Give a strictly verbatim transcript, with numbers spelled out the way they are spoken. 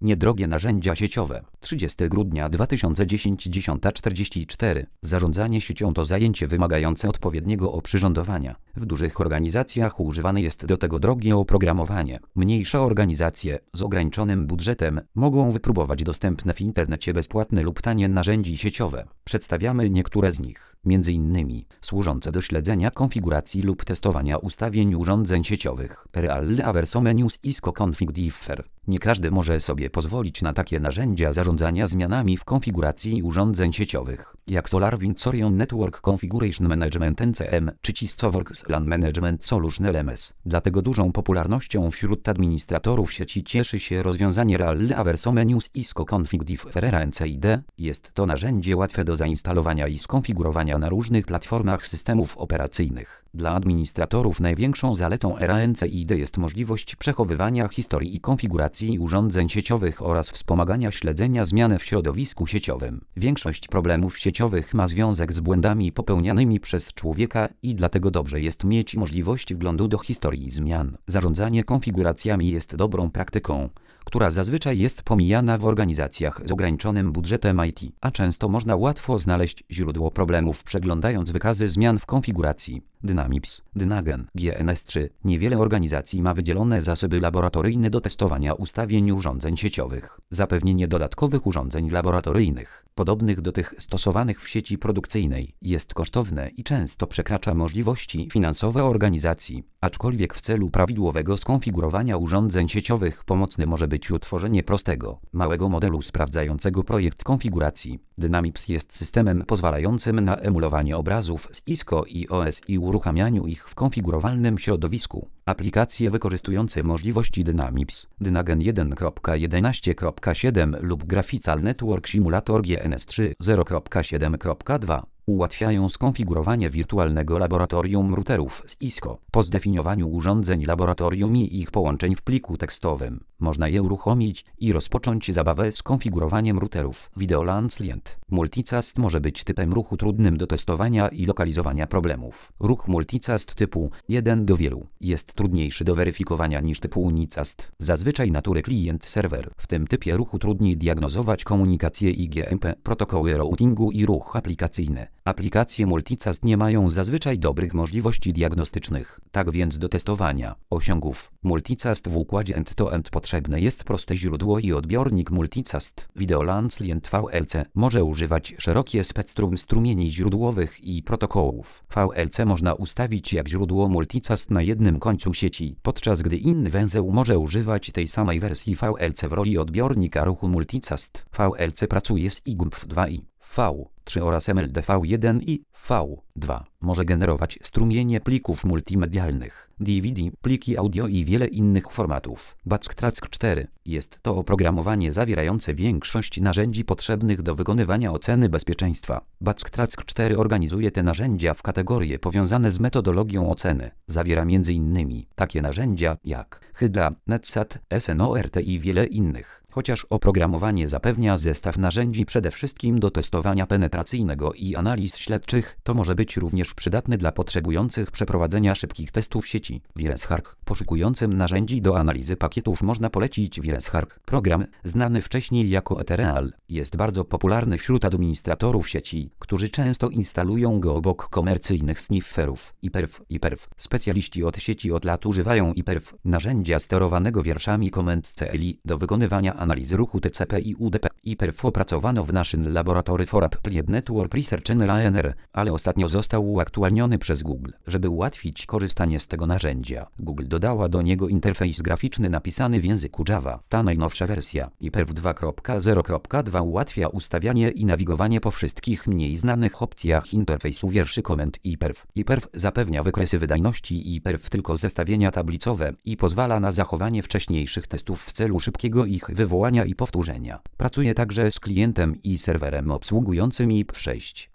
Niedrogie narzędzia sieciowe. trzydziestego grudnia dwa tysiące dziesiątego, dziesiąta czterdzieści cztery. Zarządzanie siecią to zajęcie wymagające odpowiedniego oprzyrządowania. W dużych organizacjach używane jest do tego drogie oprogramowanie. Mniejsze organizacje z ograniczonym budżetem mogą wypróbować dostępne w internecie bezpłatne lub tanie narzędzia sieciowe. Przedstawiamy niektóre z nich, między innymi służące do śledzenia konfiguracji lub testowania ustawień urządzeń sieciowych. Real Averso Menus Cisco Config Differ. Nie każdy może sobie pozwolić na takie narzędzia zarządzania zmianami w konfiguracji urządzeń sieciowych, jak SolarWinds Orion Network Configuration Management N C M czy Cisco Works LAN Management Solution L M S. Dlatego dużą popularnością wśród administratorów sieci cieszy się rozwiązanie Real Averso Menus Cisco Config Differ R A N C I D. Jest to narzędzie łatwe do zainstalowania i skonfigurowania na różnych platformach systemów operacyjnych. Dla administratorów największą zaletą R A N C I D jest możliwość przechowywania historii i konfiguracji urządzeń sieciowych oraz wspomagania śledzenia zmian w środowisku sieciowym. Większość problemów sieciowych ma związek z błędami popełnianymi przez człowieka i dlatego dobrze jest mieć możliwość wglądu do historii zmian. Zarządzanie konfiguracjami jest dobrą praktyką, która zazwyczaj jest pomijana w organizacjach z ograniczonym budżetem I T, a często można łatwo znaleźć źródło problemów przeglądając wykazy zmian w konfiguracji. Dynamips, Dynagen, G N S trzy. Niewiele organizacji ma wydzielone zasoby laboratoryjne do testowania ustawień urządzeń sieciowych. Zapewnienie dodatkowych urządzeń laboratoryjnych, podobnych do tych stosowanych w sieci produkcyjnej, jest kosztowne i często przekracza możliwości finansowe organizacji. Aczkolwiek w celu prawidłowego skonfigurowania urządzeń sieciowych pomocne może być utworzenie prostego, małego modelu sprawdzającego projekt konfiguracji. Dynamips jest systemem pozwalającym na emulowanie obrazów z Cisco i O S i uruchamianiu ich w konfigurowalnym środowisku. Aplikacje wykorzystujące możliwości Dynamips, Dynagen jeden kropka jedenaście kropka siedem lub Graphical Network Simulator G N S trzy zero kropka siedem kropka dwa ułatwiają skonfigurowanie wirtualnego laboratorium routerów z Cisco. Po zdefiniowaniu urządzeń laboratorium i ich połączeń w pliku tekstowym, można je uruchomić i rozpocząć zabawę z konfigurowaniem routerów. Video LAN Client. Multicast może być typem ruchu trudnym do testowania i lokalizowania problemów. Ruch multicast typu jeden do wielu jest trudniejszy do weryfikowania niż typu unicast, zazwyczaj natury klient-serwer. W tym typie ruchu trudniej diagnozować komunikację I G M P, protokoły routingu i ruch aplikacyjny. Aplikacje multicast nie mają zazwyczaj dobrych możliwości diagnostycznych, tak więc do testowania osiągów multicast w układzie end-to-end potrzebne jest proste źródło i odbiornik multicast. Video LAN Client V L C może używać szerokie spektrum strumieni źródłowych i protokołów. V L C można ustawić jak źródło multicast na jednym końcu sieci, podczas gdy inny węzeł może używać tej samej wersji V L C w roli odbiornika ruchu multicast. V L C pracuje z I G M P dwa i V trzy oraz M L D V jeden i V dwa. Może generować strumienie plików multimedialnych, D V D, pliki audio i wiele innych formatów. Backtrack cztery. Jest to oprogramowanie zawierające większość narzędzi potrzebnych do wykonywania oceny bezpieczeństwa. Backtrack cztery organizuje te narzędzia w kategorie powiązane z metodologią oceny. Zawiera m.in. takie narzędzia jak Hydra, NetSat, S N O R T i wiele innych. Chociaż oprogramowanie zapewnia zestaw narzędzi przede wszystkim do testowania penetracyjnego i analiz śledczych, to może być również przydatny dla potrzebujących przeprowadzenia szybkich testów sieci. VirusHark. Poszukującym narzędzi do analizy pakietów można polecić VirusHark. Program, znany wcześniej jako Ethereal, jest bardzo popularny wśród administratorów sieci, którzy często instalują go obok komercyjnych snifferów. iPerf. iPerf. Specjaliści od sieci od lat używają iPerf, narzędzia sterowanego wierszami komend C L I do wykonywania analizy ruchu T C P i U D P. iPerf opracowano w National Laboratory for Applied Network Research N L A N R, ale ostatnio został uaktualniony przez Google. Żeby ułatwić korzystanie z tego narzędzia, Google dodała do niego interfejs graficzny napisany w języku Java. Ta najnowsza wersja iPerf dwa kropka zero kropka dwa ułatwia ustawianie i nawigowanie po wszystkich mniej znanych opcjach interfejsu wierszy komend iPerf. iPerf zapewnia wykresy wydajności iPerf tylko zestawienia tablicowe i pozwala na zachowanie wcześniejszych testów w celu szybkiego ich wywołania i powtórzenia. Pracuje także z klientem i serwerem obsługującym I P sześć.